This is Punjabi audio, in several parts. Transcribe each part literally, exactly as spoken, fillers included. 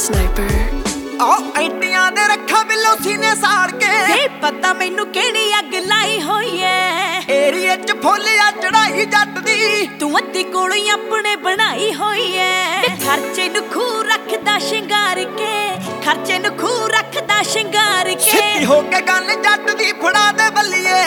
Sniper ਆ ਐਂਟੀਆਂ ਦੇ ਰੱਖਾਂ ਬਿੱਲੋ ਸੀਨੇ ਸਾੜ ਕੇ ਇਹ ਪਤਾ ਮੈਨੂੰ ਕਿਹੜੀ ਅੱਗ ਲਾਈ ਹੋਈ ਐ ਏਰੀਏ ਚ ਫੁੱਲ ਆ ਚੜਾਈ ਜੱਟ ਦੀ ਤੂੰ ਅੱਧੀ ਕੋਲੋਂ ਹੀ ਆਪਣੇ ਬਣਾਈ ਹੋਈ ਐ ਖਰਚੇ ਨੂੰ ਖੂ ਰੱਖਦਾ ਸ਼ਿੰਗਾਰ ਕੇ ਖਰਚੇ ਨੂੰ ਖੂ ਰੱਖਦਾ ਸ਼ਿੰਗਾਰ ਕੇ ਸਿੱਧੀ ਹੋ ਕੇ ਗੱਲ ਜੱਟ ਦੀ ਫੜਾ ਦੇ ਬੱਲੀਏ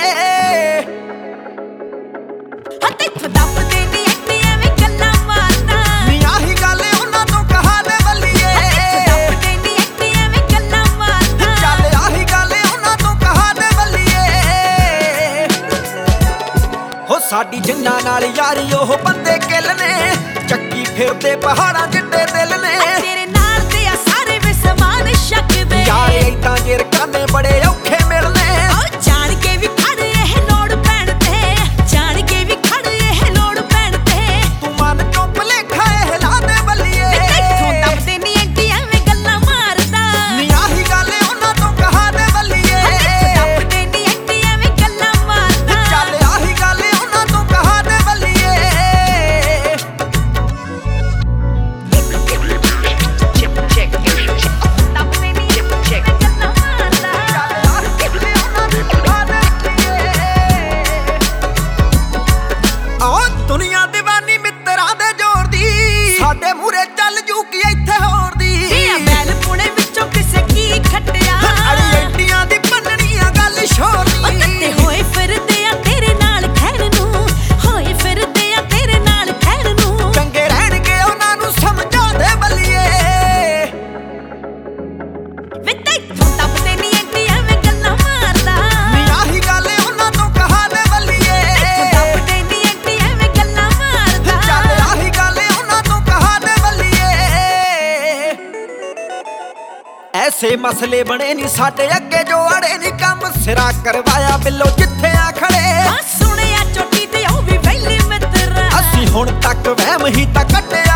ਹੱਥ ਇੱਥੋਂ ਦੱਬਦੇ ਨੀ ਐਂਟੀ ਐਵੇਂ ਗੱਲਾਂ ਮਾਰਦਾ ਨੀ ਆਹੀ ਗੱਲ ਉਹਨਾਂ ਤੋਂ ਕਹਾ ਦੇ ਬੱਲੀਏ ਦੱਬਦੇ ਨੀ ਐਂਟੀ ਐਵੇਂ ਗੱਲਾਂ ਮਾਰਦਾ ਚੱਲ ਆਹੀ ਗੱਲ ਉਹਨਾਂ ਤੋਂ ਕਹਾ ਦੇ ਬੱਲੀਏ ਹੋ ਸਾਡੀ ਜਿੰਨਾਂ ਨਾਲ ਯਾਰੀ ਉਹ ਬੰਦੇ ਕਿੱਲ ਨੇ ਚੱਕੀ ਫਿਰਦੇ ਪਹਾੜਾਂ ਜਿੱਡੇ ਦਿਲ ਨੇ ਤੇਰੇ ਨਾਲ ਤੇ ਆ ਸਾਰੇ ਵਿਸਮਾਨ ਸ਼ੱਕਦੇ ਯਾਰ ਏਦਾਂ ਜੇ ਰਕਾਨੇ ਬੜੇ ਔਖੇ ਮਿਲਨੇ ਉਹ ਜਾਣ ਕੇ ਵੀ ਖੜ ਇਹ ਲੋੜ ਪੈਣ ਤੇ ਜਾਣ ਕੇ ਵੀ ਖੜ ਇਹ ਲੋੜ ਪੈਣ ਤੇ ਤੂੰ ਮਨ ਚੋਂ ਭੁਲੇਖਾ ਇਹ ਲਾ ਦੇ ਬੱਲੀਏ ਤੂੰ ਦੱਬਦੇ ਨੀ ਐਂਟੀ ਐਵੇਂ ਗੱਲਾਂ ਮਾਰਦਾ ਨੀ ਆਹੀ ਗੱਲ ਉਹਨਾਂ ਤੋਂ ਕਹਾ ਦੇ ਬੱਲੀਏ ਦੱਬਦੇ ਨੀ ਐਂਟੀ ਐਵੇਂ ਗੱਲਾਂ ਮਾਰਦਾ ਚੱਲ ਆਹੀ ਗੱਲ ਉਹਨਾਂ ਤੋਂ ਕਹਾ ਦੇ ਬੱਲੀਏ ਦੱਬਦੇ ਨੀ ਐਵੇਂ ਗੱਲਾਂ ਮਾਰਦਾ ਆ ਦੁਨੀਆ ਦੀਵਾਨੀ ਮਿੱਤਰਾਂ ਦੇ ਜ਼ੋਰ ਦੀ ਸਾਡੇ ਮੂਰੇ ਚੱਲ ਜੂ ਕੀ ਇੱਥੇ ਹੋਰ ਦੀ ਇਹ ਬੈਲ ਪੁਣੇ ਵਿੱਚੋਂ ਕਿਸੇ ਕੀ ਖੱਟਿਆ ਅੜੀ ਐਂਟੀਆਂ ਦੀ ਬੰਨਣੀ ਆ ਗੱਲ ਸ਼ੋਰ ਉਹ ਦੀ ਤੇ ਹੋਏ ਫਿਰਦੇ ਆ ਤੇਰੇ ਨਾਲ ਖੈਰ ਨੂੰ ਹੋਏ ਫਿਰਦੇ ਆ ਤੇਰੇ ਨਾਲ ਖੈਰ ਨੂੰ ਚੰਗੇ ਰਹਿਣਗੇ ਉਹਨਾਂ ਨੂੰ ਸਮਝਾ ਦੇ ਬੱਲੀਏ ਵੇ ਤੈਥੋਂ ਦੱਬਦੇ ਨੀ ਐਂਟੀ ਐਵੇਂ ਗੱਲਾਂ ਮਾਰਦਾ ਨੀ ਆਹੀ ਗੱਲ ਉਹਨਾਂ ਤੋਂ ਕਹਾ ਦੇ ਬੱਲੀਏ ਦੱਬਦੇ ਨੀ ਐਂਟੀ ਐਵੇਂ ਗੱਲਾਂ ਮਾਰਦਾ ਚੱਲ ਆਹੀ ਗੱਲ ਉਹਨਾਂ ਤੋਂ ਕਹਾ ਦੇ ਬੱਲੀਏ ਐਸੇ ਮਸਲੇ ਬਣੇ ਨਹੀਂ ਸਾਡੇ ਅੱਗੇ ਜੋ ਅੜੇ ਨਹੀਂ ਕੰਮ ਸਿਰਾ ਕਰਵਾਇਆ ਬਿੱਲੋ ਜਿੱਥੇ ਆ ਖੜੇ ਆ ਸੁਣਿਆ ਚੋਟੀ ਤੇ ਉਹ ਵੀ ਵੈਲੀ ਮਿੱਤਰਾ ਅਸੀਂ ਹੁਣ ਤੱਕ ਵਹਿਮ ਹੀ ਤਾਂ ਕੱਟਿਆ